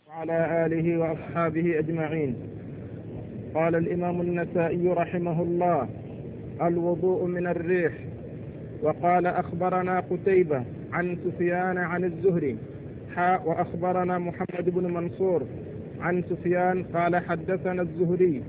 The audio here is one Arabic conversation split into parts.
وعلى آله وأصحابه أجمعين. قال الإمام النسائي رحمه الله: الوضوء من الريح. وقال: أخبرنا قتيبة عن سفيان عن الزهري وأخبرنا محمد بن منصور عن سفيان قال: حدثنا الزهري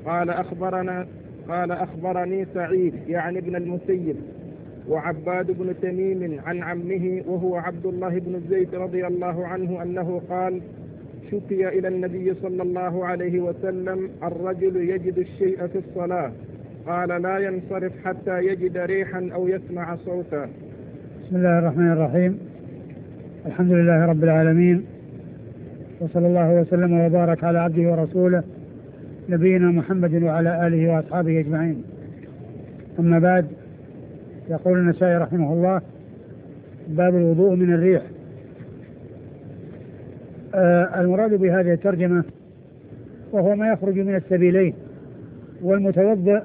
قال أخبرني سعيد يعني ابن المسيب وعباد بن تميم عن عمه وهو عبد الله بن زيد رضي الله عنه أنه قال: شكي إلى النبي صلى الله عليه وسلم الرجل يجد الشيء في الصلاة، قال: لا ينصرف حتى يجد ريحا أو يسمع صوتا. بسم الله الرحمن الرحيم. الحمد لله رب العالمين، وصلى الله وسلم وبارك على عبده ورسوله نبينا محمد وعلى آله وأصحابه أجمعين. أما بعد، يقول النسائي رحمه الله: باب الوضوء من الريح. المراد بهذه الترجمة وهو ما يخرج من السبيلين، والمتوضئ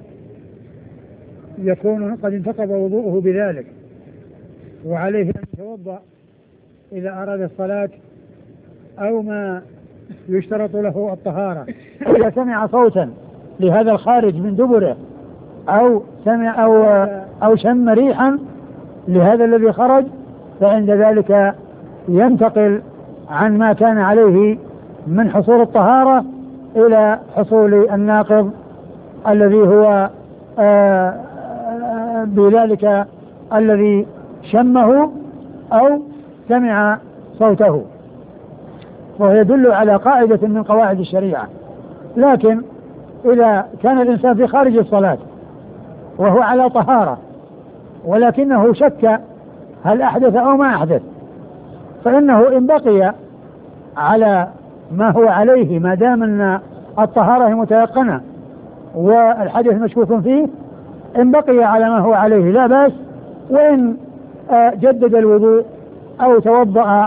يكون قد انتقض وضوءه بذلك، وعليه أن يتوضأ إذا أراد الصلاة أو ما يشترط له الطهارة. إذا سمع صوتا لهذا الخارج من دبره أو سمع أو شم ريحا لهذا الذي خرج، فعند ذلك ينتقل عن ما كان عليه من حصول الطهارة إلى حصول الناقض الذي هو بذلك الذي شمه أو سمع صوته، وهو يدل على قاعدة من قواعد الشريعة. لكن إذا كان الإنسان في خارج الصلاة وهو على طهارة ولكنه شك هل أحدث أو ما أحدث، فإنه إن بقي على ما هو عليه ما دام أن الطهارة متيقنة والحدث مشكوك فيه، إن بقي على ما هو عليه لا بأس. وإن جدد الوضوء أو توضأ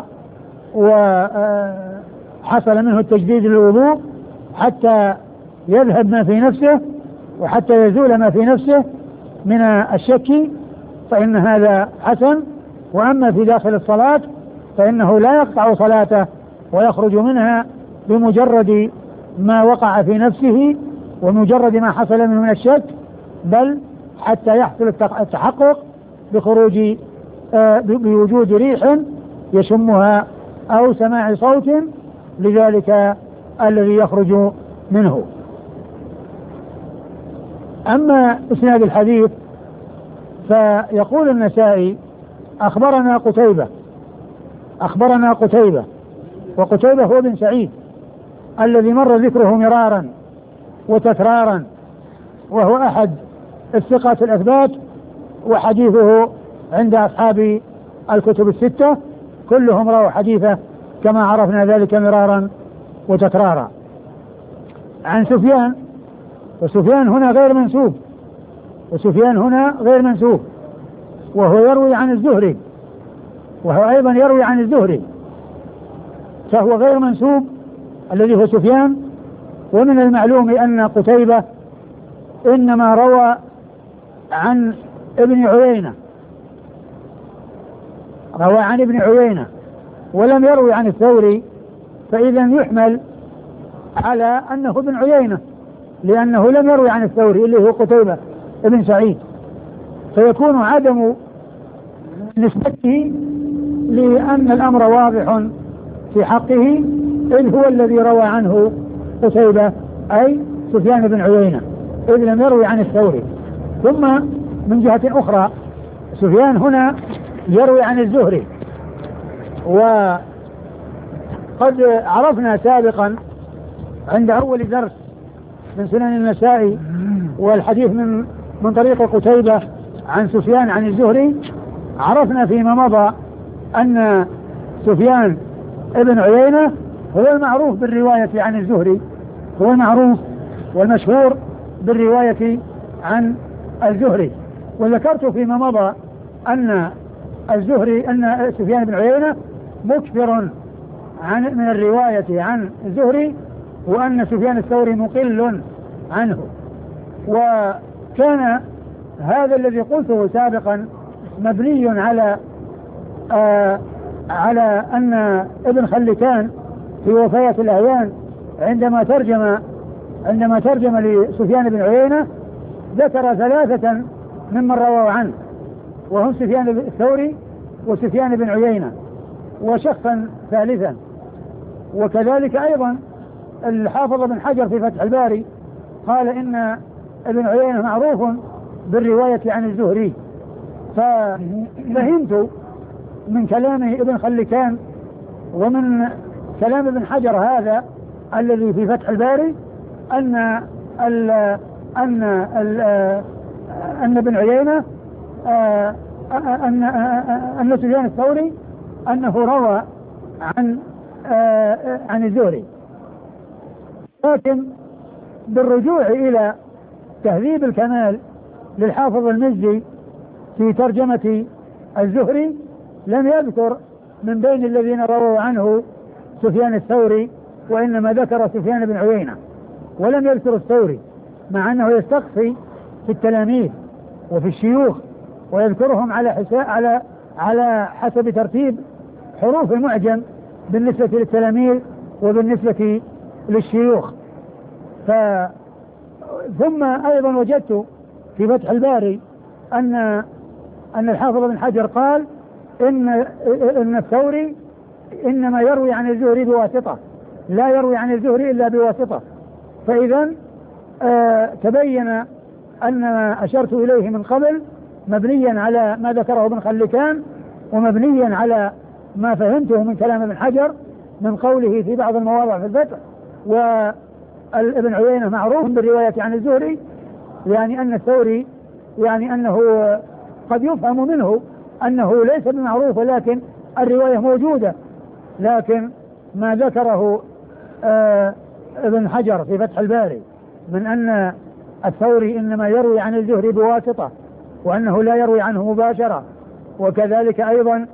وحصل منه التجديد للوضوء حتى يذهب ما في نفسه وحتى يزول ما في نفسه من الشك، فإن هذا حسن. وأما في داخل الصلاة فإنه لا يقطع صلاته ويخرج منها بمجرد ما وقع في نفسه ومجرد ما حصل منه من الشك، بل حتى يحصل التحقق بوجود ريح يشمها أو سماع صوت لذلك الذي يخرج منه. أما إسناد الحديث فيقول النسائي: أخبرنا قتيبة، وقتيبة هو بن سعيد الذي مر ذكره مرارا وتكرارا، وهو أحد الثقات الأثبات، وحديثه عند أصحاب الكتب الستة كلهم رووا حديثه كما عرفنا ذلك مرارا وتكرارا. عن سفيان، وسفيان هنا غير منسوب، وهو يروي عن الزهري، وهو أيضا يروي عن الزهري، فهو غير منسوب الذي هو سفيان. ومن المعلوم أن قتيبة إنما روى عن ابن عيينة ولم يروي عن الثوري، فإذا يحمل على أنه ابن عيينة، لأنه لم يروي عن الثوري اللي هو قتيبة ابن سعيد، فيكون عدم نسبته لأن الأمر واضح في حقه، إذ هو الذي روى عنه قتيبة أي سفيان بن عيينة، إذ لم يروي عن الثوري. ثم من جهة أخرى سفيان هنا يروي عن الزهري، وقد عرفنا سابقا عند أول درس من سنن النسائي والحديث من طريق قتيبة عن سفيان عن الزهري، عرفنا فيما مضى أن سفيان ابن عيينة هو المعروف بالرواية عن الزهري، هو المعروف والمشهور بالرواية عن الزهري. وذكرت فيما مضى أن سفيان بن عيينة مكثر من الرواية عن الزهري، وأن سفيان الثوري مقل عنه. وكان هذا الذي قلته سابقا مبني على أن ابن خلكان في وفيات الأعيان عندما ترجم لسفيان بن عيينة ذكر ثلاثة ممن رووا عنه، وهم سفيان الثوري وسفيان بن عيينة وشخصا ثالثا. وكذلك أيضا الحافظ بن حجر في فتح الباري قال إن ابن عيينة معروف بالرواية عن الزهري. ففهمت من كلام ابن خلكان ومن كلام ابن حجر هذا الذي في فتح الباري أن ابن عيينة أن سفيان الثوري أنه روى عن الزهري. لكن بالرجوع إلى تهذيب الكمال للحافظ المزي في ترجمة الزهري لم يذكر من بين الذين رووا عنه سفيان الثوري، وإنما ذكر سفيان بن عيينة ولم يذكر الثوري، مع أنه يستقصي في التلاميذ وفي الشيوخ ويذكرهم على حسب ترتيب حروف المعجم بالنسبة للتلاميذ وبالنسبة للشيوخ. ثم أيضا وجدت في فتح الباري أن الحافظ بن حجر قال إن الثوري إنما يروي عن الزهري بواسطة، لا يروي عن الزهري إلا بواسطة. فإذا تبين أن ما أشرت إليه من قبل مبنيا على ما ذكره ابن خلكان ومبنيا على ما فهمته من كلام ابن حجر من قوله في بعض المواضع في الفتح وابن عيينة معروف بالرواية عن الزهري، يعني أن الثوري يعني أنه قد يفهم منه أنه ليس بمعروف ولكن الرواية موجودة. لكن ما ذكره ابن حجر في فتح الباري من أن الثوري إنما يروي عن الزهري بواسطة وأنه لا يروي عنه مباشرة، وكذلك أيضا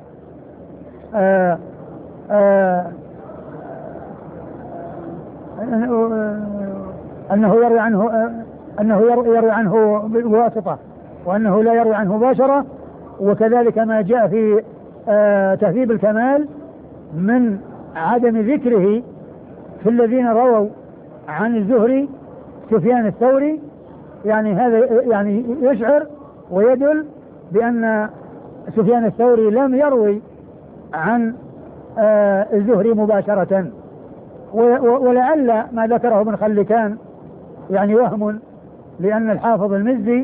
أنه يروي عنه بواسطة وأنه لا يروي عنه مباشرة، وكذلك ما جاء في تهذيب الكمال من عدم ذكره في الذين رووا عن الزهري سفيان الثوري، يعني هذا يعني يشعر ويدل بأن سفيان الثوري لم يروي عن الزهري مباشرة. ولعل ما ذكره ابن خلكان يعني وهم، لأن الحافظ المزي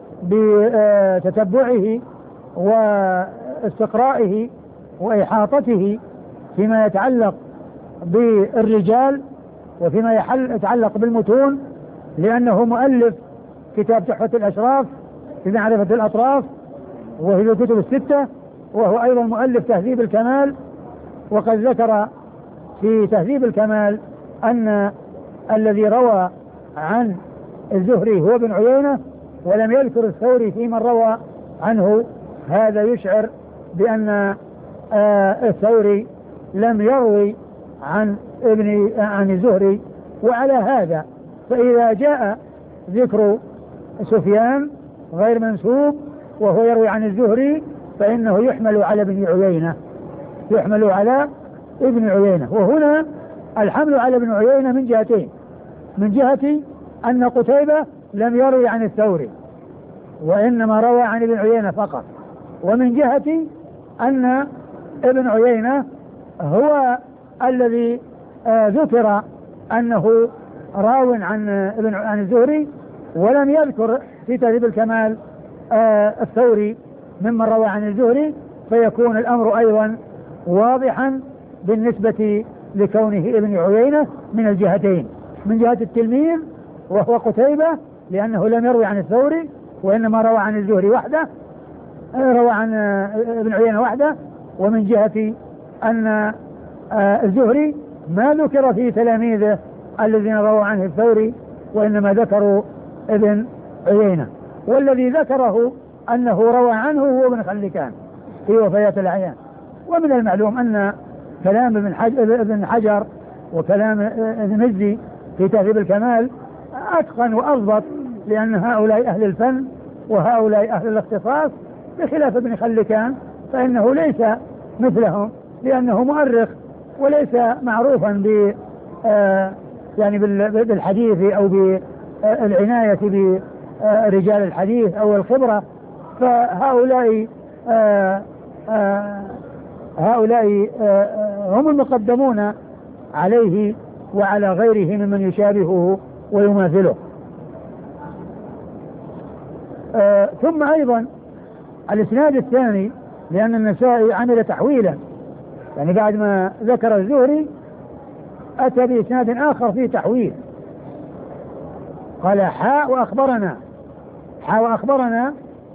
بتتبعه واستقرائه وإحاطته فيما يتعلق بالرجال وفيما يتعلق بالمتون، لأنه مؤلف كتاب تحفة الأشراف في معرفة الأطراف وهي الكتب الستة، وهو أيضا مؤلف تهذيب الكمال، وقد ذكر في تهذيب الكمال أن الذي روى عن الزهري هو ابن عيينة ولم يذكر الثوري في من روى عنه. هذا يشعر بأن الثوري لم يروي عن الزهري. وعلى هذا فإذا جاء ذكر سفيان غير منسوب وهو يروي عن الزهري فإنه يحمل على ابن عيينة. وهنا الحمل على ابن عيينة من جهتين: من جهة أن قتيبة لم يروي عن الثوري وإنما روى عن ابن عيينة فقط، ومن جهة أن ابن عيينة هو الذي ذكر أنه راو عن الزهري ولم يذكر في تهذيب الكمال الثوري ممن روى عن الزهري، فيكون الأمر أيضا واضحا بالنسبة لكونه ابن عيينة من الجهتين: من جهة التلميذ وهو قتيبة لأنه لم يروي عن الثوري وإنما روى عن الزهري وحده، روى عن ابن عيينة وحده، ومن جهة أن الزهري ما ذكر في تلاميذه الذين رووا عنه الثوري وإنما ذكروا ابن عيينة. والذي ذكره أنه روى عنه هو ابن خلكان في وفيات الأعيان. ومن المعلوم أن كلام ابن حجر وكلام المزي في تهذيب الكمال أتقن وأضبط، لأن هؤلاء أهل الفن وهؤلاء أهل الاختصاص، بخلاف ابن خلكان فإنه ليس مثلهم، لأنه مؤرخ وليس معروفا يعني بالحديث أو بالعناية برجال الحديث أو الخبرة، فهؤلاء هم المقدمون عليه وعلى غيره ممن يشابهه ويماثله. ثم أيضا الإسناد الثاني، لأن النسائي عمل تحويلا، يعني بعد ما ذكر الزهري أتى بإسناد آخر فيه تحويل، قال حاء وأخبرنا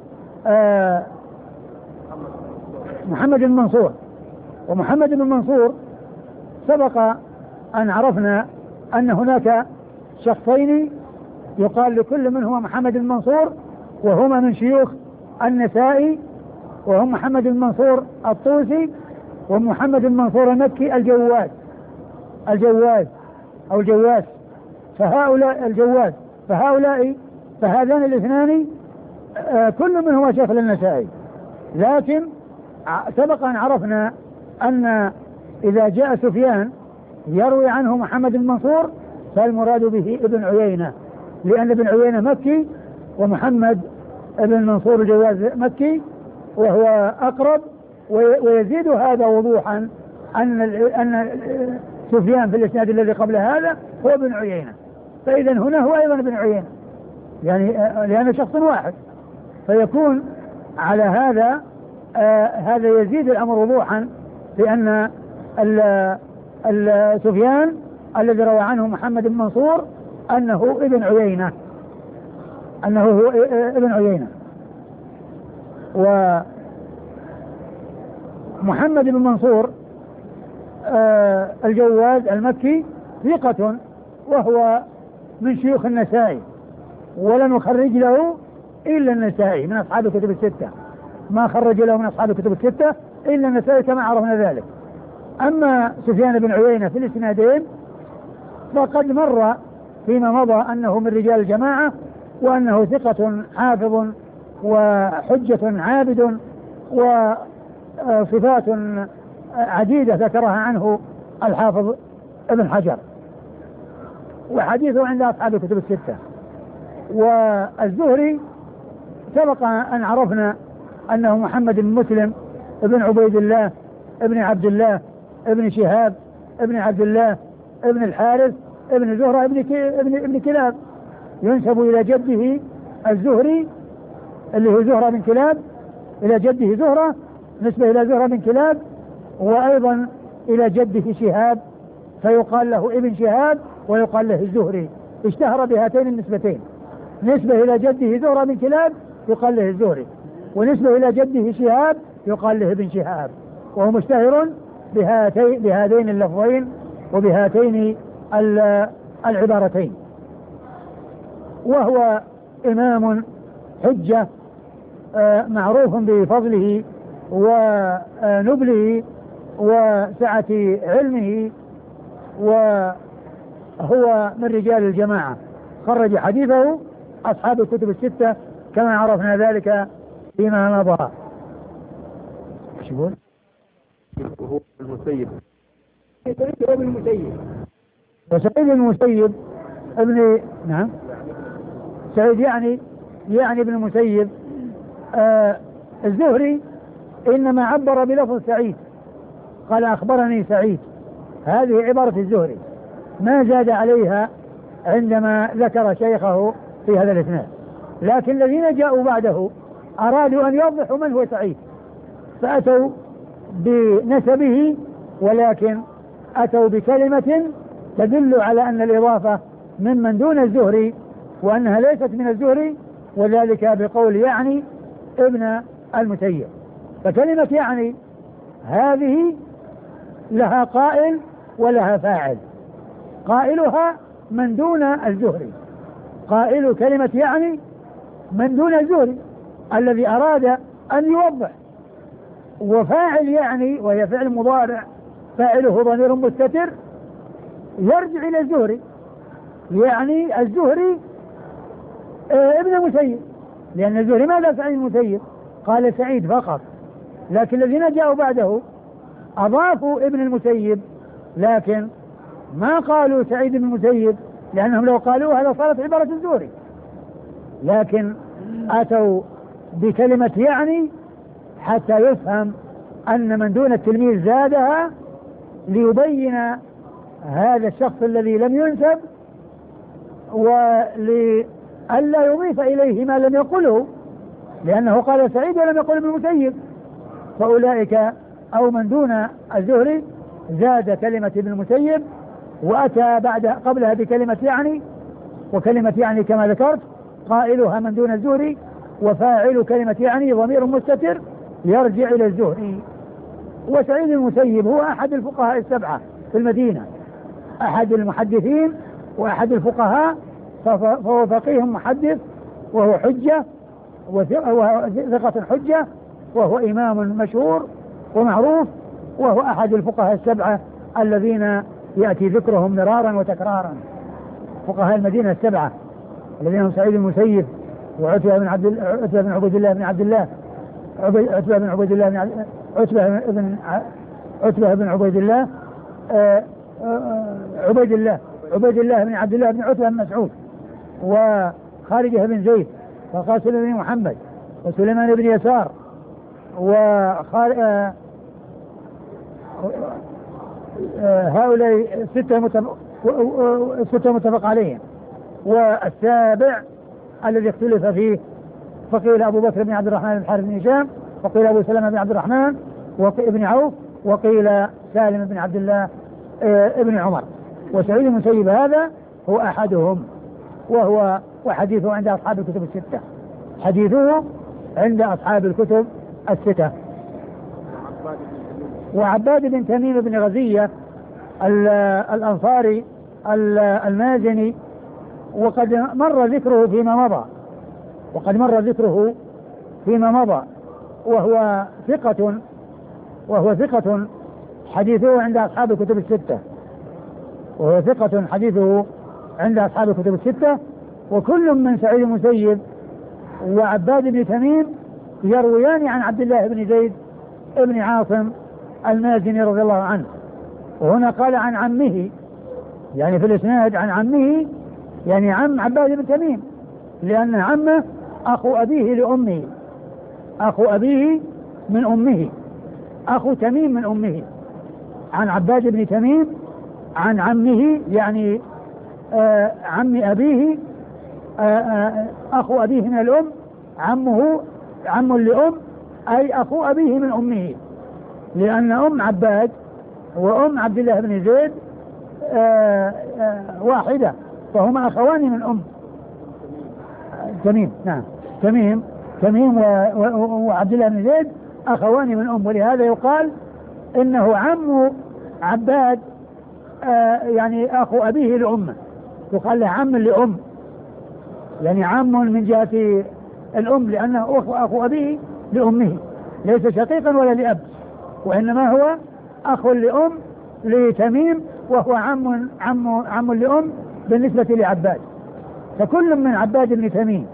محمد بن منصور. ومحمد بن منصور سبق أن عرفنا أن هناك شخصين يقال لكل منهما محمد بن منصور، وهما من شيوخ النسائي، وهم محمد بن منصور الطوسي ومحمد بن منصور المكي الجواز أو الجواز. فهذان الاثنان كل منهما شيخ للنسائي، لكن سبق أن عرفنا أن إذا جاء سفيان يروي عنه محمد بن منصور فالمراد به ابن عيينة، لأن ابن عيينة مكي ومحمد بن منصور الجواز مكي، وهو أقرب. ويزيد هذا وضوحا أن سفيان في الإسناد الذي قبل هذا هو ابن عيينة، فإذا هنا هو أيضا ابن عيينة، يعني لأنه شخص واحد، فيكون على هذا هذا يزيد الأمر وضوحا، لأن سفيان الذي روى عنه محمد بن منصور أنه ابن عيينة، ومحمد بن منصور الجواز المكي ثقة، وهو من شيوخ النسائي، ولم يخرج له إلا النسائي من أصحاب الكتب الستة، ما خرج له من أصحاب الكتب الستة إلا النسائي كما عرفنا ذلك. أما سفيان بن عيينة في الإسنادين فقد مر فيما مضى أنه من رجال الجماعة، وأنه ثقة حافظ وحجة عابد، وصفات عديدة ذكرها عنه الحافظ ابن حجر، وحديثه عند أصحاب الكتب الستة. والزهري سبق أن عرفنا أنه محمد بن مسلم ابن عبيد الله ابن عبد الله ابن شهاب ابن عبد الله ابن الحارث ابن زهرة ابن كلاب، ينسب إلى جده الزهري اللي هو زهرة بن كلاب، إلى جده زهرة نسبة إلى زهرة بن كلاب، وأيضا إلى جده شهاب فيقال له ابن شهاب ويقال له الزهري، اشتهر بهاتين النسبتين، نسبة إلى جده زهرة بن كلاب يقال له الزهري، ونسبة إلى جده شهاب يقال له ابن شهاب، وهو مشتهر بهذين اللفظين وبهاتين العبارتين. وهو إمام حجة معروف بفضله ونبله وسعة علمه، وهو من رجال الجماعة، خرج حديثه أصحاب الكتب الستة كما عرفنا ذلك فيما مضى. ايش يقول؟ وهو المسيب وسعيد المسيب ابن نعم سعيد يعني ابن المسيب. الزهري إنما عبر بلفظ سعيد، قال أخبرني سعيد، هذه عبارة الزهري ما زاد عليها عندما ذكر شيخه في هذا الإسناد، لكن الذين جاءوا بعده أرادوا أن يوضحوا من هو سعيد فأتوا بنسبه، ولكن أتوا بكلمة تدل على أن الإضافة ممن دون الزهري وأنها ليست من الزهري، وذلك بقول يعني ابن المسيب. فكلمة يعني هذه لها قائل ولها فاعل، قائلها من دون الزهري، قائل كلمة يعني من دون الزهري الذي أراد أن يوضح، وفاعل يعني وهي فعل مضارع فاعله ضمير مستتر يرجع إلى الزهري، يعني الزهري ابن المسيب، لأن الزهري ماذا سعيد المسيب؟ قال سعيد فقط، لكن الذين جاءوا بعده أضافوا ابن المسيب لكن ما قالوا سعيد بن المسيب، لأنهم لو قالوها لصارت عبارة الزهري، لكن أتوا بكلمة يعني حتى يفهم أن من دون التلميذ زادها ليبين هذا الشخص الذي لم ينسب، ولئلا يضيف إليه ما لم يقله، لأنه قال سعيد ولم يقل ابن المسيب، فأولئك أو من دون الزهري زاد كلمة ابن المسيب وأتى قبلها بكلمة يعني، وكلمة يعني كما ذكرت قائلها من دون الزهري، وفاعل كلمة يعني ضمير مستتر يرجع إلى الزهري. وسعيد المسيب هو أحد الفقهاء السبعة في المدينة، أحد المحدثين وأحد الفقهاء، فهو فقيه محدث وهو حجة وثقة حجة، وهو إمام مشهور ومعروف، وهو أحد الفقهاء السبعة الذين يأتي ذكرهم مرارا وتكرارا، فقهاء المدينة السبعة الذين هم سعيد المسيب وعتبة بن عبيد الله بن عبد الله، عتبة بن عبيد الله عبيد الله بن عبد الله بن عتبة بن مسعود، وخارجة بن زيد، وقاسم بن محمد، وسليمان بن يسار، هؤلاء ستة متفق عليهم. والسابع الذي اختلف فيه فقيل أبو بكر بن عبد الرحمن بن الحارث بن هشام، وقيل أبو سلمة بن عبد الرحمن بن عوف، وقيل سالم بن عبد الله ابن عمر. وسعيد المسيب هذا هو أحدهم، وحديثه عند أصحاب الكتب الستة، حديثه عند أصحاب الكتب الستة. وعباد بن تميم بن غزية الأنصاري المازني، وقد مر ذكره فيما مضى، وهو ثقة حديثه عند أصحاب الكتب الستة، وكل من سعيد المسيب وعباد بن تميم يرويان عن عبد الله بن زيد ابن عاصم المازني رضي الله عنه. وهنا قال عن عمه، يعني في الإسناد عن عمه، يعني عم عباد بن تميم، لأن عمه أخو أبيه من أمه، أخو تميم من أمه، عن عباد بن تميم عن عمه، يعني عم أبيه، أخو أبيه من الأم، عم لأم، أي أخو أبيه من أمه، لأن أم عباد وأم عبد الله بن زيد واحدة، فهما أخوان من أم تميم. نعم، تميم وعبد الله بن زيد أخوان من أم، ولهذا يقال إنه عم عباد، يعني أخو أبيه لأمه، يقال له عم لأم، يعني عم من جهة الأم، لأنه أخو أبيه لأمه، ليس شقيقا ولا لأب، وإنما هو أخ لأم لتميم، وهو عم لأم بالنسبة لعباد. فكل من عباد بن تميم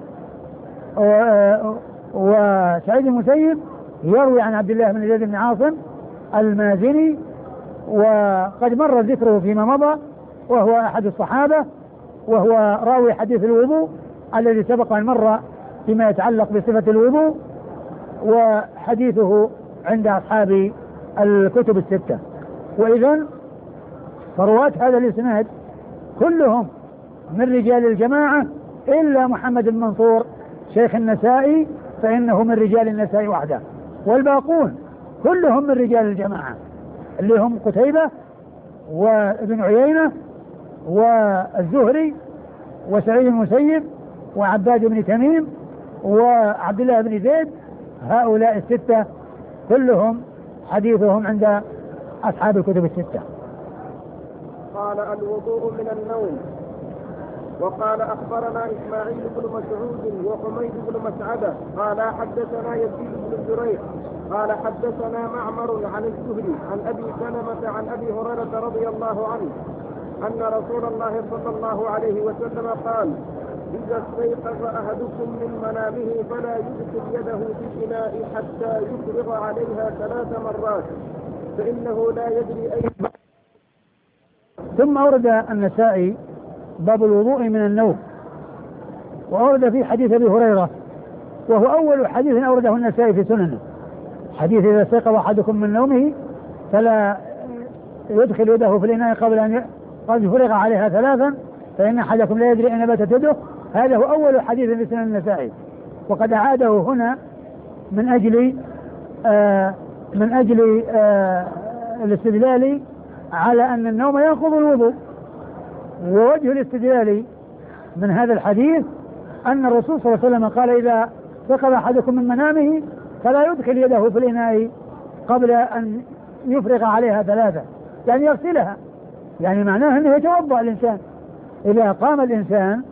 وسعيد المسيب يروي عن عبد الله بن زيد بن عاصم المازني، وقد مر ذكره فيما مضى، وهو أحد الصحابة، وهو راوي حديث الوضوء الذي سبق أن مر فيما يتعلق بصفة الوضوء، وحديثه عند أصحاب الكتب الستة. وإذن فرواة هذا الإسناد كلهم من رجال الجماعة إلا محمد بن منصور شيخ النسائي، فإنه من رجال النسائي وحده، والباقون كلهم من رجال الجماعة اللي هم قتيبة وابن عيينة والزهري وسعيد المسيب وعباد بن تميم وعبد الله بن زيد. هؤلاء الستة كلهم حديثهم عند أصحاب الكتب الستة. قال الوضوء من النوم. وقال أخبرنا إسماعيل بن مسعود وحميد بن مسعدة قال حدثنا يزيد بن زريع قال حدثنا معمر عن الزهري عن أبي سلمة عن أبي هريرة رضي الله عنه أن رسول الله صلى الله عليه وسلم قال: إذا استيقظ أحدكم من منامه فلا يدخل يده في الإناء حتى يفرغ عليها 3 مرات، فإنه لا يدري أي ثم أورد النسائي باب الوضوء من النوم، وأورد في حديث أبي هريرة، وهو أول حديث أورده النسائي في سننه، حديث إذا استيقظ أحدكم من نومه فلا يدخل يده في الإناء قبل أن يفرغ عليها ثلاثا فإن أحدكم لا يدري أين باتت يده. هذا هو أول حديث في سنن النسائي، وقد أعاده هنا من أجل الاستدلال على أن النوم ينقض الوضوء. ووجه الاستدلال من هذا الحديث أن الرسول صلى الله عليه وسلم قال إذا استيقظ أحدكم من منامه فلا يدخل يده في الإناء قبل أن يفرغ عليها ثلاثة، يعني يغسلها، يعني معناه أنه يتوضأ الإنسان. إذا قام الإنسان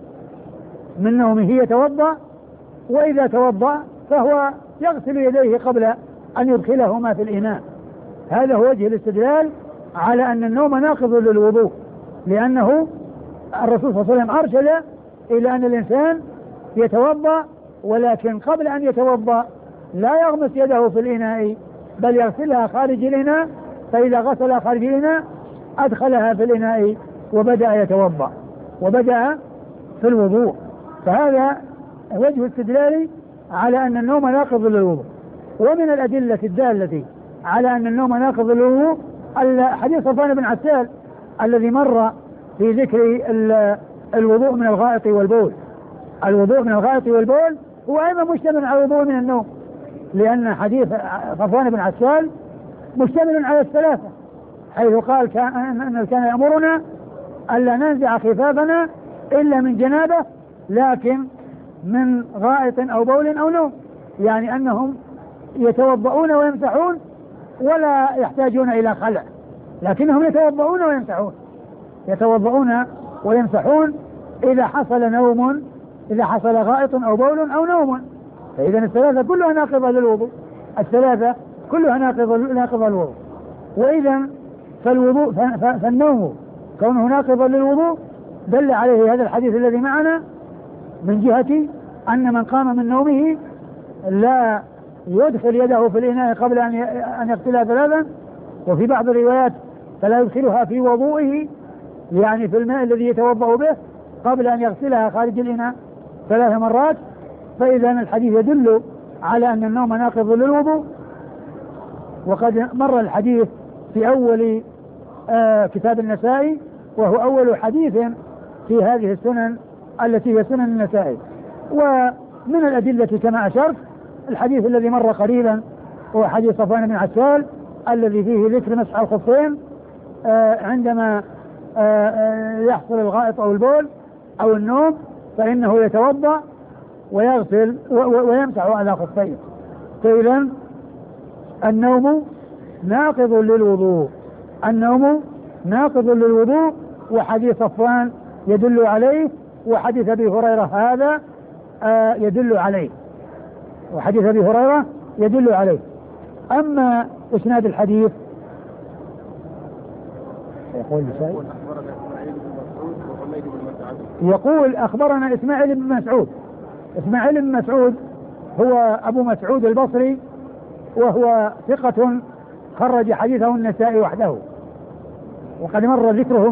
من نومه يتوضأ، وإذا توضأ فهو يغسل يديه قبل أن يدخلهما في الإناء. هذا هو وجه الاستدلال على أن النوم ناقض للوضوء، لأنه الرسول صلى الله عليه وسلم أرشد إلى أن الإنسان يتوضأ، ولكن قبل أن يتوضأ لا يغمس يده في الإناء بل يغسلها خارج الإناء، فإذا غسلها خارج الإناء أدخلها في الإناء وبدأ يتوضأ وبدأ في الوضوء. فهذا وجه الاستدلال على أن النوم ناقض للوضوء. ومن الأدلة الدالة على أن النوم ناقض للوضوء حديث صفوان بن عسال الذي مر في ذكر الوضوء من الغائط والبول. الوضوء من الغائط والبول هو أيضا مشتمل على الوضوء من النوم، لأن حديث صفوان بن عسال مشتمل على الثلاثة، حيث قال كان يأمرنا ألا ننزع خفافنا إلا من جنابه لكن من غائط أو بول أو نوم، يعني أنهم يتوضؤون ويمسحون ولا يحتاجون إلى خلع، لكنهم يتوضؤون ويمسحون، يتوضؤون ويمسحون إذا حصل نوم، إذا حصل غائط أو بول أو نوم. فإذا الثلاثة كلها ناقضة للوضوء، الثلاثة كلها ناقضة للوضوء. وإذا فالوضوء فالنوم كونه ناقضا للوضوء دل عليه هذا الحديث الذي معنا، من جهة أن من قام من نومه لا يدخل يده في الإناء قبل أن يغسلها ثلاثا، وفي بعض الروايات فلا يدخلها في وضوئه، يعني في الماء الذي يتوضأ به قبل أن يغسلها خارج الإناء 3 مرات. فإذا الحديث يدل على أن النوم ناقض للوضوء. وقد مر الحديث في أول كتاب النسائي، وهو أول حديث في هذه السنن التي هي سنن النسائي. ومن الأدلة كما أشرت الحديث الذي مر قريبا هو حديث صفوان بن عسال الذي فيه ذكر مسح الخفين عندما يحصل الغائط أو البول أو النوم، فإنه يتوضأ ويغسل ويمسح على خفيه. فإذا النوم ناقض للوضوء، النوم ناقض للوضوء، وحديث صفوان يدل عليه، وحديث أبي هريرة هذا يدل عليه، وحديث أبي هريرة يدل عليه. أما إسناد الحديث يقول أخبرنا إسماعيل بن مسعود. إسماعيل بن مسعود هو أبو مسعود البصري، وهو ثقة خرج حديثه النسائي وحده، وقد مر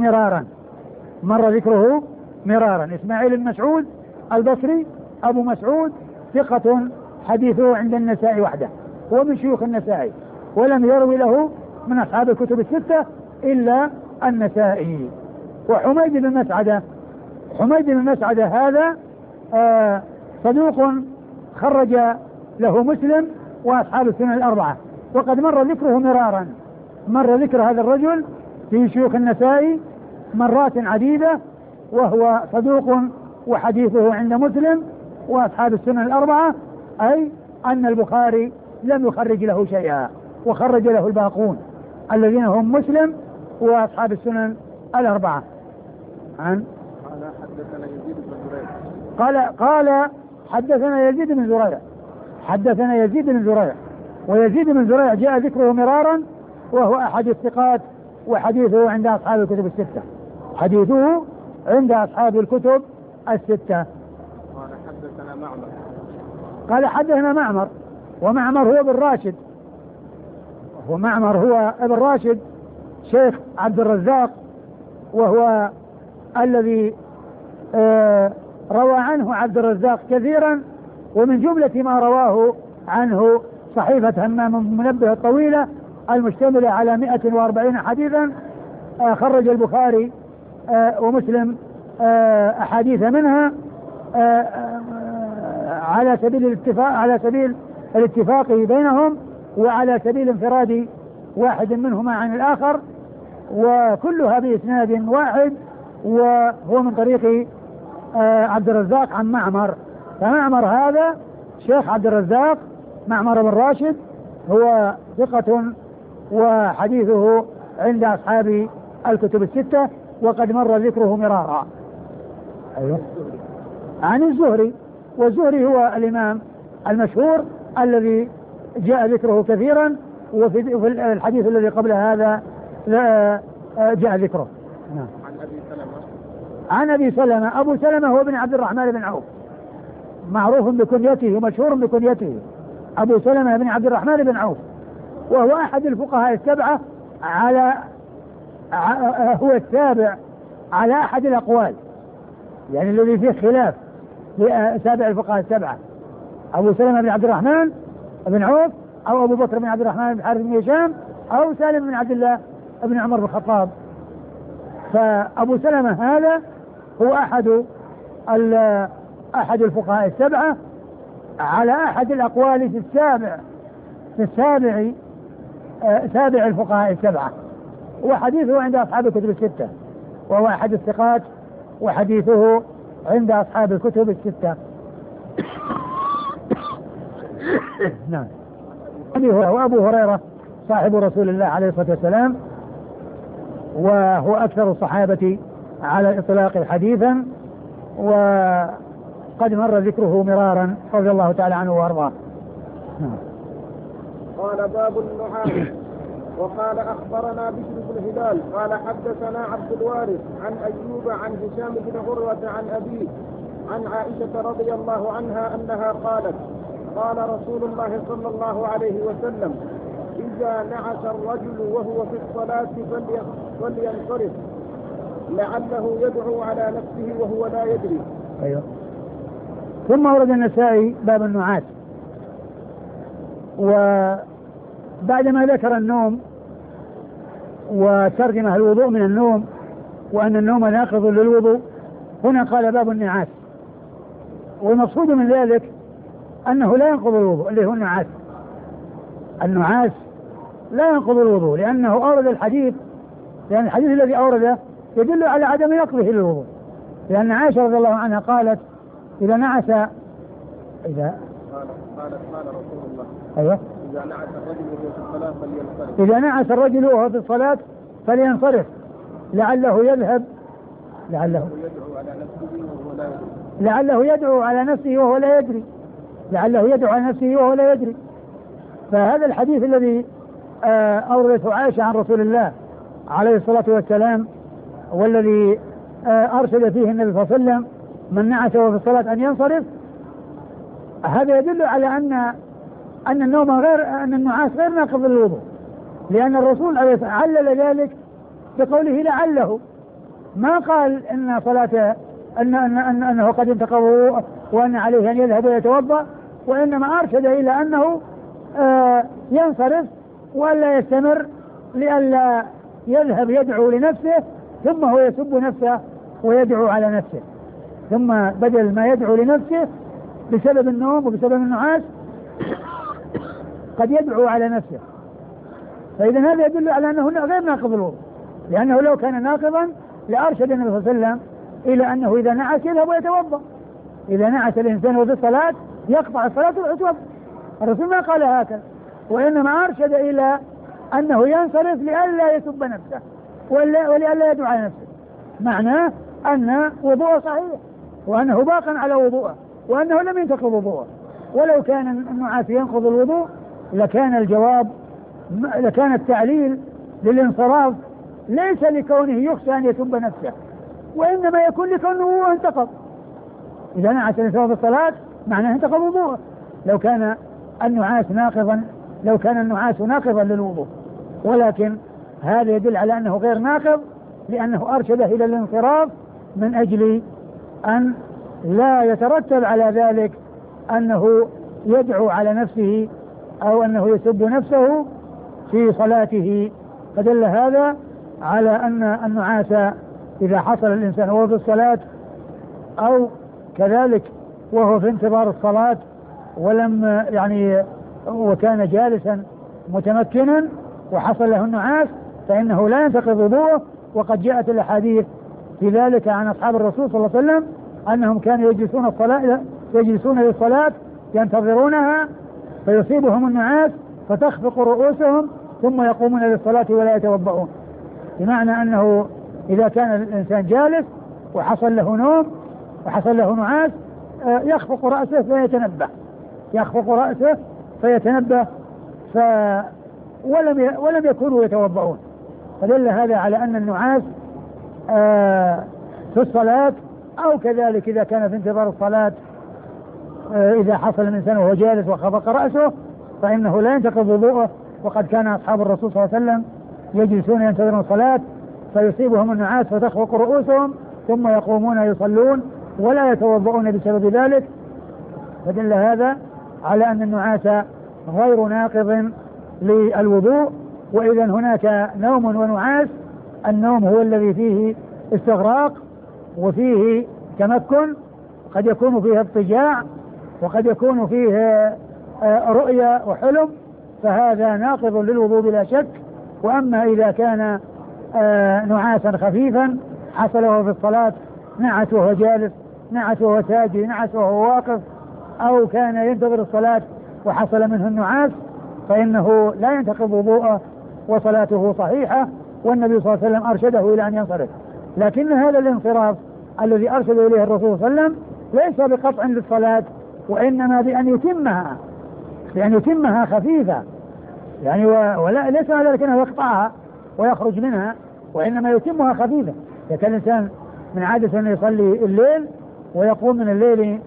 ذكره مرارا. إسماعيل بن مسعود البصري أبو مسعود ثقة حديثه عند النسائي وحده، هو من شيوخ النسائي، ولم يروي له من أصحاب الكتب الستة إلا النسائي. وحميد بن مسعدة هذا صدوق خرج له مسلم وأصحاب السنن الأربعة، وقد مر ذكره مرارا، مر ذكر هذا الرجل في شيوخ النسائي مرات عديدة، وهو صدوق وحديثه عند مسلم وأصحاب السنن الأربعة، أي أن البخاري لم يخرج له شيئا، وخرج له الباقون الذين هم مسلم وأصحاب السنن الأربعة. قال حدثنا يزيد بن زريع، ويزيد بن زريع جاء ذكره مرارا، وهو أحد الثقات، وحديثه عند أصحاب الكتب الستة، حديثه عند أصحاب الكتب الستة. قال حدثنا معمر، ومعمر هو ابن راشد، شيخ عبد الرزاق وهو الذي روى عنه عبد الرزاق كثيرا، ومن جملة ما رواه عنه صحيفة همام بن منبه الطويلة المشتملة على 140 حديثا، خرج البخاري ومسلم أحاديث منها على سبيل الاتفاق بينهم، وعلى سبيل انفراد واحد منهما عن الآخر، وكلها بإسناد واحد، وهو من طريق عبد الرزاق عن معمر. فمعمر هذا شيخ عبد الرزاق، معمر بن راشد، هو ثقة وحديثه عند أصحاب الكتب الستة، وقد مر ذكره مرارا. أيوه. عن الزهري، والزهري هو الإمام المشهور الذي جاء ذكره كثيرا، وفي الحديث الذي قبل هذا جاء ذكره. نعم. عن أبي سلمة. أبو سلمة هو بن عبد الرحمن بن عوف، معروف بكنيته ومشهور بكنيته، أبو سلمة بن عبد الرحمن بن عوف، وهو أحد الفقهاء السبعة، هو السابع على أحد الأقوال، يعني الذي فيه خلاف في سابع الفقهاء السبعة، أبو سلمة بن عبد الرحمن بن عوف، أو أبو بكر بن عبد الرحمن بن حارث بن هشام، أو سالم بن عبد الله بن عمر بن الخطاب. فأبو سلمة هذا هو أحد الفقهاء السبعة على أحد الأقوال في سابع الفقهاء السبعة، وحديثه عند أصحاب الكتب الستة، وهو أحد الثقات، وحديثه عند أصحاب الكتب الستة. نعم. وأبو هريرة صاحب رسول الله عليه الصلاة والسلام، وهو أكثر الصحابة على الإطلاق حديثا، وقد مر ذكره مرارا رضي الله تعالى عنه وأرضاه. قال باب النعاس. وقال أخبرنا بشر بن هلال قال حدثنا عبد الوارث عن أيوب عن هشام بن عروة عن أبيه عن عائشة رضي الله عنها أنها قالت قال رسول الله صلى الله عليه وسلم إذا نعس الرجل وهو في الصلاة فلينصرف لعله يدعو على نفسه وهو لا يدري. أيوه. ثم ورد النسائي باب النعاس، وبعدما ذكر النوم وترجم الوضوء من النوم، وأن النوم ناقض للوضوء، هنا قال باب النعاس. والمقصود من ذلك أنه لا ينقض الوضوء، اللي هو النعاس. النعاس لا ينقض الوضوء، لأنه أورد الحديث، لأن الحديث الذي أورده يدل على عدم نقضه للوضوء، لأن عائشة رضي الله عنها قالت إذا نعس قال رسول الله أيوه إذا نعس الرجل وهو في الصلاة فلينصرف، إذا نعس الرجل وهو في الصلاة فلينصرف لعله يذهب، لعله يدعو على نفسه وهو لا يدري، لعله يدعو على نفسه وهو لا يدري، لعله يدعو على نفسه وهو لا يدري. فهذا الحديث الذي أوردته عائشة عن رسول الله عليه الصلاة والسلام، والذي أرشد فيه النبي صلى الله عليه وسلم من نعس وهو في الصلاة أن ينصرف، هذا يدل على أن النوم أن النعاس غير ناقض للوضوء، لأن الرسول علل ذلك بقوله لعله، ما قال إن صلاة أنه قد انتقض وأن عليه أن يذهب ويتوضأ، وإنما أرشد إلى أنه ينصرف وألا يستمر، لئلا يذهب يدعو لنفسه ثم هو يسب نفسه ويدعو على نفسه، ثم بدل ما يدعو لنفسه بسبب النوم وبسبب النعاس قد يدعو على نفسه. فإذا هذا يدل على أنه غير ناقض الوضوء، لأنه لو كان ناقضا لأرشد النبي صلى الله عليه وسلم إلى أنه إذا نعس يذهب ويتوضأ. إذا نعس الإنسان وفي الصلاة يقطع الصلاة ويتوضأ، الرسول ما قال هكذا، وإنما أرشد إلى أنه ينصرف لئلا يسب نفسه ولئلا يدعو على نفسه، معناه أن وضوءه صحيح وأنه باق على وضوءه وأنه لم ينتقض وضوءه. ولو كان النعاس ينقض الوضوء لكان التعليل للانصراف ليس لكونه يخشى أن يسب نفسه، وإنما يكون لكونه انتقض. إذا نعس الإنسان في الصلاة معناه انتقض وضوءه، لو كان النعاس ناقضا للوضوء، ولكن هذا يدل على أنه غير ناقض، لأنه أرشده إلى الانصراف من أجل أن لا يترتب على ذلك أنه يدعو على نفسه أو أنه يسب نفسه في صلاته. فدل هذا على أن النعاس إذا حصل الإنسان وهو في الصلاة أو كذلك وهو في انتظار الصلاة ولم وكان جالسا متمكنا وحصل له النعاس فإنه لا ينتقض وضوءه. وقد جاءت الأحاديث في ذلك عن أصحاب الرسول صلى الله عليه وسلم أنهم كانوا يجلسون للصلاة ينتظرونها فيصيبهم النعاس فتخفق رؤوسهم ثم يقومون للصلاة ولا يتوضؤون. بمعنى أنه إذا كان الإنسان جالس وحصل له نوم وحصل له نعاس يخفق رأسه فيتنبه ولم يكونوا يتوضؤون. فدل هذا على أن النعاس في الصلاة أو كذلك إذا كان في انتظار الصلاة إذا حصل الإنسان وهو جالس وخفق رأسه فإنه لا ينتقض وضوءه. وقد كان أصحاب الرسول صلى الله عليه وسلم يجلسون ينتظرون الصلاة فيصيبهم النعاس فتخفق رؤوسهم ثم يقومون يصلون ولا يتوضؤون بسبب ذلك. فدل هذا على أن النعاس غير ناقض للوضوء. وإذا هناك نوم ونعاس، النوم هو الذي فيه استغراق وفيه تمكن، قد يكون فيه اضطجاع وقد يكون فيه رؤيا وحلم، فهذا ناقض للوضوء بلا شك. وأما إذا كان نعاسا خفيفا حصل وهو في الصلاة، نعس وهو جالس، نعس وهو ساجد، نعس وهو واقف، أو كان ينتظر الصلاة وحصل منه النعاس، فإنه لا ينتقض وضوءه وصلاته صحيحة، والنبي صلى الله عليه وسلم أرشده إلى أن ينصرف. لكن هذا الانصراف الذي أرشد إليه الرسول صلى الله عليه وسلم ليس بقطع للصلاة، وإنما بأن يتمها خفيفة، ولا ليس ذلك أنه يقطعها ويخرج منها، وإنما يتمها خفيفة. إذا كان الإنسان من عادة أن يصلي الليل ويقوم من الليل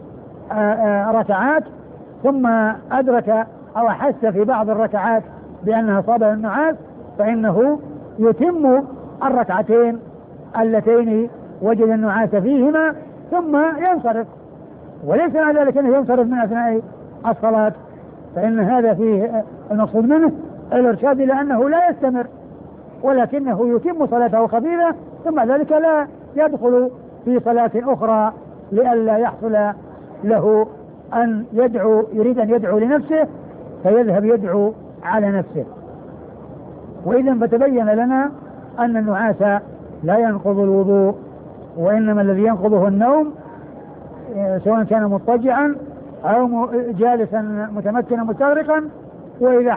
ركعات ثم أدرك أو أحس في بعض الركعات بأنها صابه النعاس، فإنه يتم الركعتين اللتين وجد النعاس فيهما ثم ينصرف، وليس على ذلك أنه ينصرف من أثناء الصلاة، فإن هذا فيه المقصود منه الإرشاد إلى أنه لا يستمر، ولكنه يتم صلاته خفيفة ثم ذلك لا يدخل في صلاة أخرى لئلا يحصل له أن يريد أن يدعو لنفسه فيذهب يدعو على نفسه. وإذا فتبين لنا أن النعاس لا ينقض الوضوء، وإنما الذي ينقضه النوم، سواء كان مضطجعا أو جالسا متمكنا مستغرقا. وإذا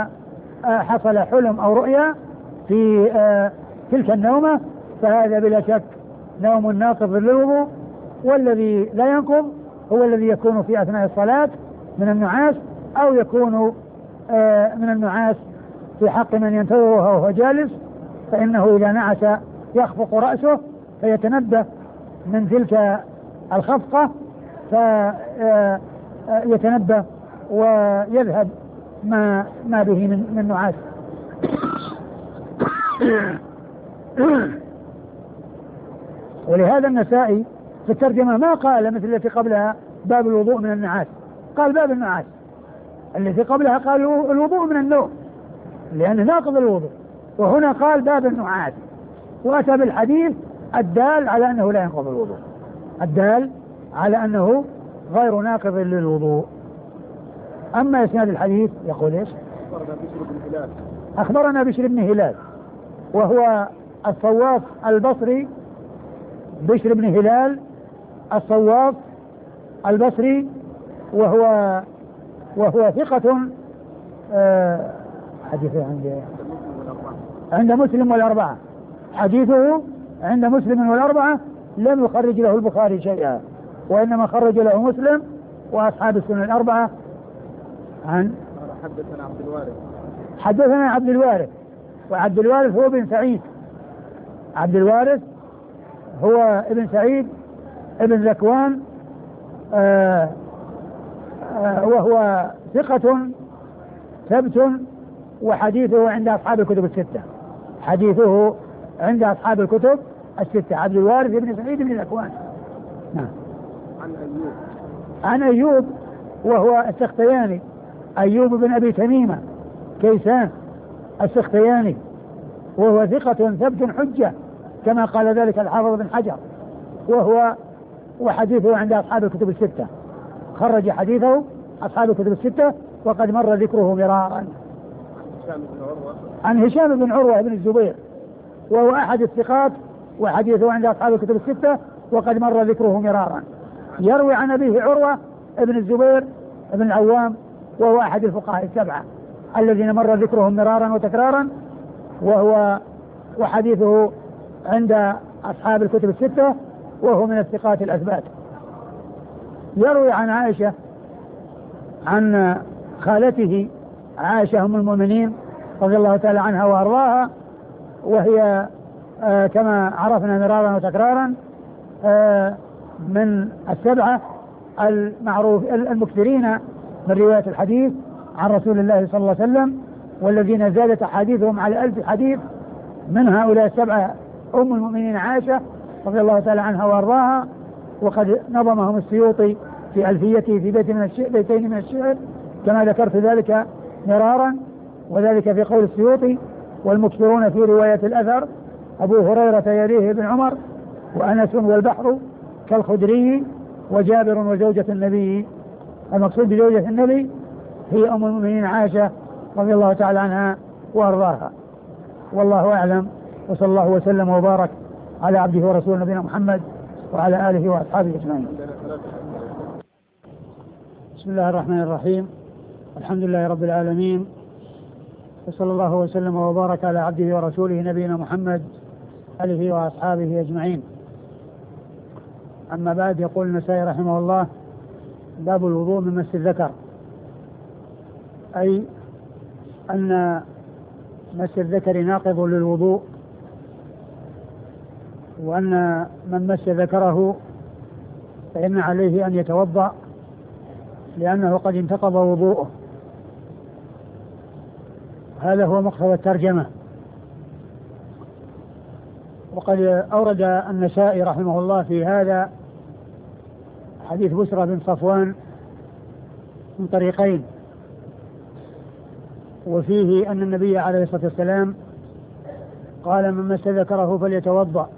حصل حلم أو رؤيا في تلك النومة فهذا بلا شك نوم ناقض للوضوء. والذي لا ينقض هو الذي يكون في أثناء الصلاة من النعاس، أو يكون من النعاس في حق من ينتظرها وهو جالس، فإنه إذا نعس يخفق رأسه فيتنبه من تلك الخفقة فيتنبه ويذهب ما به من نعاس. ولهذا النسائي في الترجمة ما قال مثل التي قبلها باب الوضوء من النعاس، قال باب النعاس. التي قبلها قال الوضوء من النوم لأنه ناقض الوضوء، وهنا قال باب النعاس، وأتى بالحديث الدال على أنه لا ينقض الوضوء، الدال على أنه غير ناقض للوضوء. أما إسناد الحديث يقول إيش؟ أخبرنا بشر بن هلال وهو الصواف البصري، بشر بن هلال الصواف البصري، وهو ثقة حديثه عند مسلم والأربعة، حديثه عند مسلم والأربعة، لم يخرج له البخاري شيئا، وإنما خرج له مسلم وأصحاب السنن الأربعة. حدثنا عبد الوارث، وعبد الوارث هو ابن سعيد، عبد الوارث هو ابن سعيد ابن ذكوان، وهو ثقة ثبت، وحديثه عند أصحاب الكتب الستة، حديثه عند أصحاب الكتب الستة. عبد الوارث بن سعيد بن ذكوان. نعم. عن أيوب وهو السختياني، أيوب بن أبي تميمة كيسان السختياني، وهو ثقة ثبت حجة كما قال ذلك الحافظ بن حجر، وحديثه عند أصحاب الكتب الستة، خرج حديثه أصحاب الكتب الستة وقد مر ذكره مرارا. عن هشام بن عروة بن الزبير وهو أحد الثقات وحديثه عند أصحاب الكتب الستة وقد مر ذكره مرارا. يروي عن أبيه عروة بن الزبير بن العوام وهو أحد الفقهاء السبعة الذين مر ذكرهم مرارا وتكرارا، وحديثه عند أصحاب الكتب الستة وهو من الثقات الأثبات. يروي عن عائشة عن خالته عائشة أم المؤمنين رضي الله تعالى عنها وأرضاها، وهي كما عرفنا مرارا وتكرارا من السبعة المعروف المكثرين من رواية الحديث عن رسول الله صلى الله عليه وسلم، والذين زادت أحاديثهم على 1000 حديث. من هؤلاء السبعة أم المؤمنين عائشة رضي الله تعالى عنها وأرضاها، وقد نظمهم السيوطي في ألفيته في بيتين من الشعر كما ذكرت ذلك مرارا، وذلك في قول السيوطي: والمكثرون في رواية الأثر أبو هريرة يليه بن عمر وأنس والبحر كالخدري وجابر وزوجة النبي. المقصود بزوجة النبي هي أم المؤمنين عائشة رضي الله تعالى عنها وأرضاها. والله أعلم، وصلى الله وسلم وبارك على عبده ورسوله نبينا محمد وعلى آله وأصحابه أجمعين. بسم الله الرحمن الرحيم. الحمد لله رب العالمين، وصلى الله وسلم وبارك على عبده ورسوله نبينا محمد آله وأصحابه أجمعين. أما بعد، يقول النسائي رحمه الله: باب الوضوء من مس الذكر، أي أن مس الذكر ناقض للوضوء، وأن من مس ذكره فإن عليه أن يتوضأ لأنه قد انتقض وضوءه. هذا هو مقتضى الترجمة. وقد أورد النسائي رحمه الله في هذا حديث بسرى بن صفوان من طريقين، وفيه أن النبي عليه الصلاة والسلام قال: من مس ذكره فليتوضأ.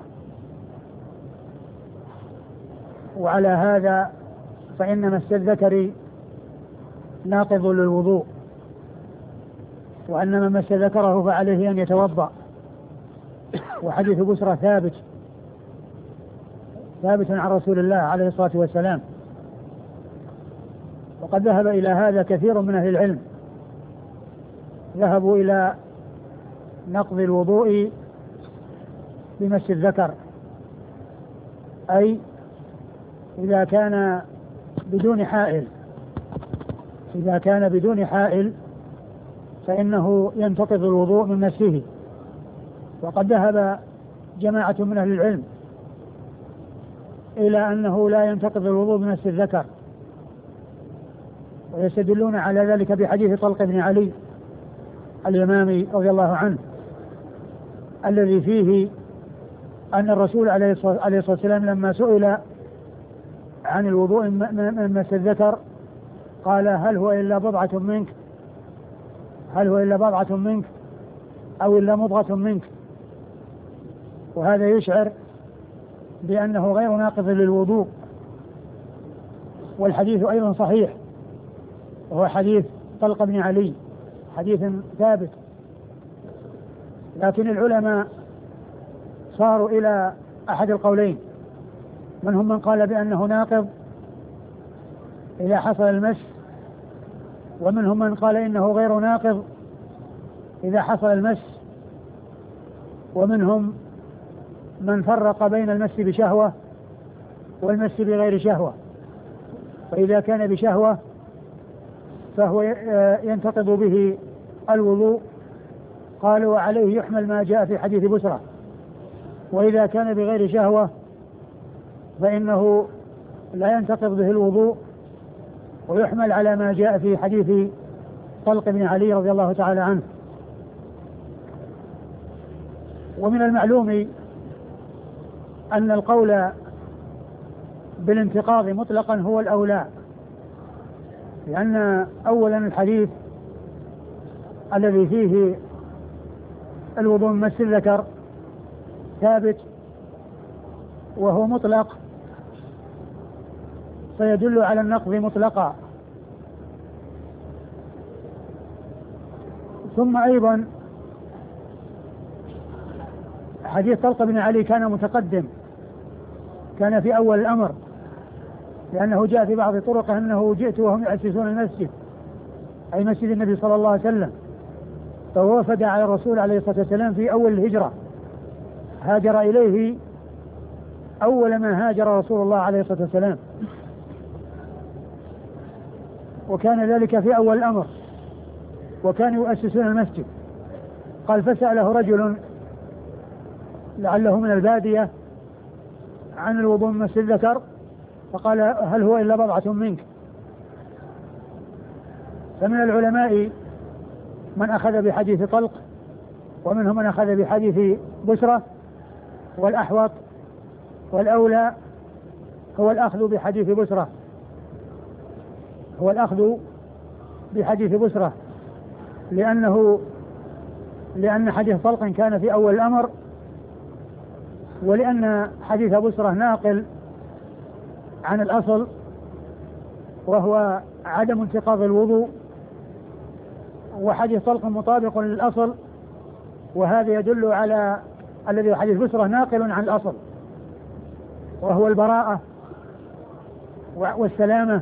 وعلى هذا فإن مس الذكر ناقض للوضوء، وأن من مس ذكره فعليه أن يتوضأ. وحديث بسرى ثابت عن رسول الله عليه الصلاة والسلام. وقد ذهب إلى هذا كثير من أهل العلم، ذهبوا إلى نقض الوضوء بمس الذكر، أي إذا كان بدون حائل فإنه ينتقض الوضوء من مسه. وقد ذهب جماعة من أهل العلم إلى أنه لا ينتقض الوضوء بمس الذكر، ويستدلون على ذلك بحديث طلق بن علي اليمامي رضي الله عنه، الذي فيه أن الرسول عليه الصلاة والسلام لما سئل عن الوضوء من مس الذكر قال: هل هو إلا بضعة منك أو إلا مضغة منك. وهذا يشعر بأنه غير ناقض للوضوء. والحديث أيضا صحيح، وهو حديث طلق بن علي، حديث ثابت. لكن العلماء صاروا إلى أحد القولين، منهم من قال بأنه ناقض إذا حصل المس، ومنهم من قال إنه غير ناقض إذا حصل المس، ومنهم من فرق بين المس بشهوة والمس بغير شهوة. فإذا كان بشهوة فهو ينتقض به الوضوء، قالوا: وعليه يحمل ما جاء في حديث بسرى. وإذا كان بغير شهوة فإنه لا ينتقض به الوضوء، ويحمل على ما جاء في حديث طلق بن علي رضي الله تعالى عنه. ومن المعلوم أن القول بالانتقاض مطلقا هو الأولى، لأن أولا الحديث الذي فيه الوضوء من مس الذكر ثابت وهو مطلق فيدل على النقض مطلقا. ثم أيضا حديث طلق بن علي كان متقدم، كان في أول الأمر، لأنه جاء في بعض طرقه أنه جئت وهم يأسسون المسجد، أي مسجد النبي صلى الله عليه وسلم، فوفد على الرسول عليه الصلاة والسلام في أول الهجرة، هاجر إليه أول ما هاجر رسول الله عليه الصلاة والسلام، وكان ذلك في أول الأمر، وكانوا يؤسسون المسجد. قال فسأله رجل لعله من البادية عن الوضوء من مس الذكر، فقال هل هو إلا بضعة منك؟ فمن العلماء من أخذ بحديث طلق، ومنهم من أخذ بحديث بسرة، والأحوط والأولى هو الأخذ بحديث بسرة، هو الأخذ بحديث بسرة، لأن حديث طلق كان في أول الأمر، ولأن حديث بسرة ناقل عن الأصل وهو عدم انتقاض الوضوء، وحديث طلق مطابق للأصل، وهذا يدل على الذي حديث بسرة ناقل عن الأصل وهو البراءة والسلامة،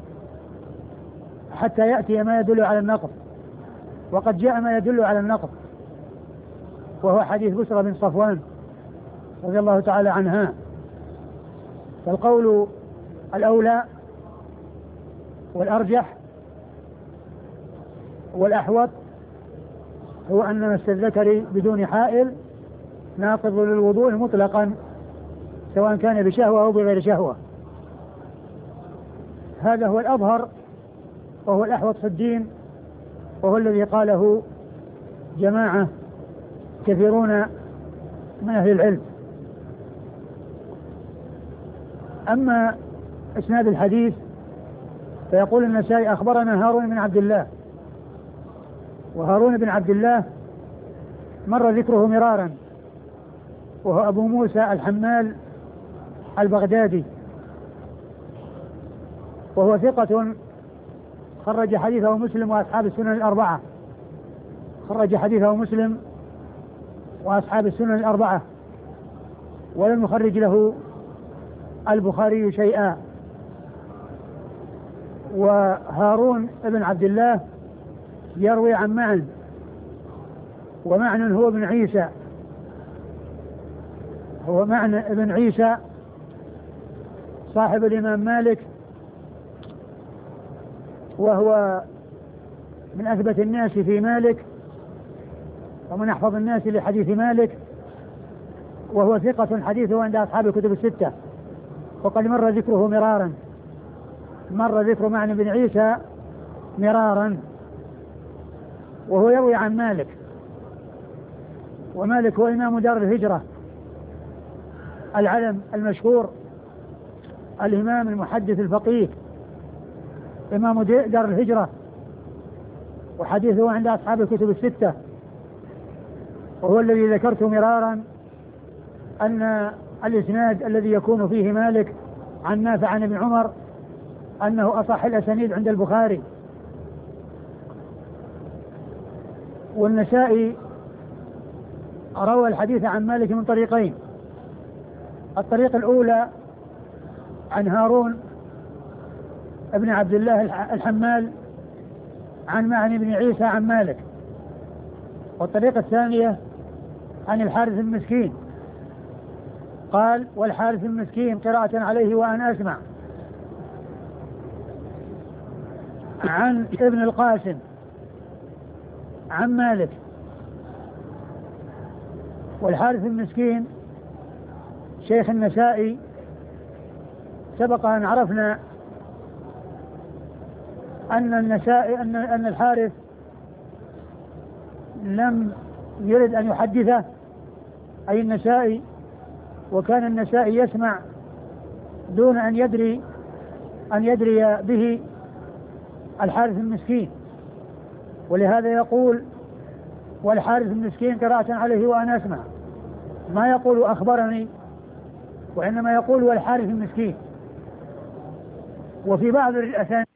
حتى يأتي ما يدل على النقض، وقد جاء ما يدل على النقض وهو حديث بسرة بن صفوان رضي الله تعالى عنها. فالقول الأولى والأرجح والأحوط هو أن مس الذكر بدون حائل ناقض للوضوء مطلقا، سواء كان بشهوة أو بغير شهوة. هذا هو الأظهر وهو الأحوط في الدين، وهو الذي قاله جماعة كثيرون من أهل العلم. أما إسناد الحديث فيقول النسائي أخبرنا هارون بن عبد الله، وهارون بن عبد الله مر ذكره مرارا، وهو أبو موسى الحمال البغدادي، وهو ثقة خرج حديثه مسلم وأصحاب السنن الأربعة، خرج حديثه مسلم وأصحاب السنن الأربعة، ولم يخرج له البخاري شيئا. وهارون بن عبد الله يروي عن معن، ومعن هو ابن عيسى، هو معن ابن عيسى صاحب الإمام مالك، وهو من أثبت الناس في مالك ومن أحفظ الناس لحديث مالك، وهو ثقة حديثه عند أصحاب الكتب الستة، وقد مر ذكره مرارا، مر ذكر معن بن عيسى مرارا، وهو يروي عن مالك، ومالك هو إمام دار الهجرة العلم المشهور، الإمام المحدث الفقيه، إمام دار الهجرة، وحديثه عند أصحاب الكتب الستة، وهو الذي ذكرت مرارا أن الإسناد الذي يكون فيه مالك عن نافع عن ابن عمر أنه أصح الأسانيد عند البخاري. والنسائي روى الحديث عن مالك من طريقين، الطريق الأولى عن هارون ابن عبد الله الحمال عن معن بن عيسى عن مالك، والطريقة الثانية عن الحارث المسكين، قال والحارث المسكين قراءة عليه وأنا أسمع، عن ابن القاسم عن مالك. والحارث المسكين شيخ النسائي، سبق أن عرفنا أن النسائي أن الحارث لم يرد أن يحدثه أي النسائي، وكان النسائي يسمع دون أن يدري به الحارث المسكين، ولهذا يقول والحارث المسكين قراءة عليه وأنا أسمع، ما يقول أخبرني، وإنما يقول والحارث المسكين. وفي بعض الأسانيد